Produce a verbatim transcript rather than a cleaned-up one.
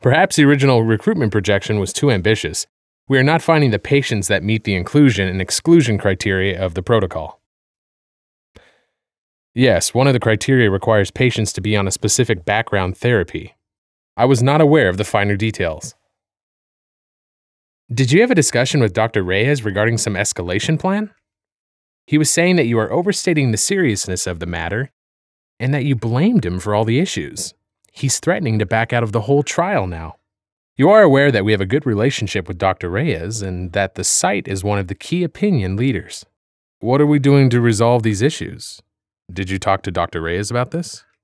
Perhaps the original recruitment projection was too ambitious. We are not finding the patients that meet the inclusion and exclusion criteria of the protocol. Yes, one of the criteria requires patients to be on a specific background therapy. I was not aware of the finer details. Did you have a discussion with Doctor Reyes regarding some escalation plan? He was saying that you are overstating the seriousness of the matter and that you blamed him for all the issues. He's threatening to back out of the whole trial now. You are aware that we have a good relationship with Doctor Reyes and that the site is one of the key opinion leaders. What are we doing to resolve these issues? Did you talk to Doctor Reyes about this?